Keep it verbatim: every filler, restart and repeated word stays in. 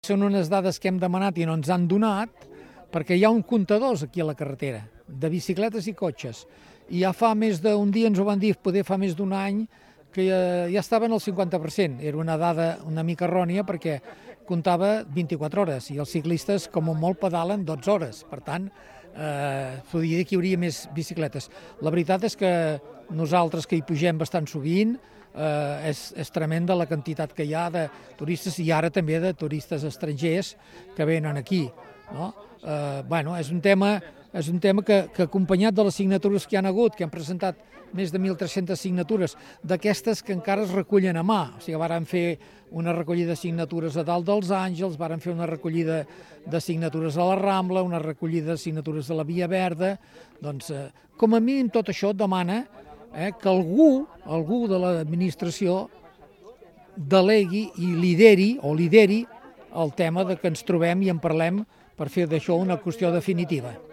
Són unes dades que hem demanat i no ens han donat, perquè hi ha un comptadors aquí a la carretera, de bicicletes i cotxes. I ja fa més d'un dia, ens ho van dir, poder fa més d'un any, que ja, ja estaven al cinquanta per cent. Era una dada una mica errònia perquè comptava vint-i-quatre hores i els ciclistes, com a molt, pedalen dotze hores. Per tant, eh, podria dir que hi hauria més bicicletes. La veritat és que nosaltres, que hi pugem bastant sovint, eh, és, és tremenda la quantitat que hi ha de turistes i ara també de turistes estrangers que venen aquí. No? Eh, bueno, és un tema, és un tema que, que acompanyat de les signatures que hi ha hagut, que han presentat més de mil tres-centes signatures, d'aquestes que encara es recullen a mà. O sigui, varen fer una recollida de signatures a dalt dels Àngels, varen fer una recollida de signatures a la Rambla, una recollida de signatures a la Via Verda. Doncs, eh, com a mínim, tot això demana eh, que algú, algú de l'administració delegui i lideri o lideri el tema de que ens trobem i en parlem per fer d'això una qüestió definitiva.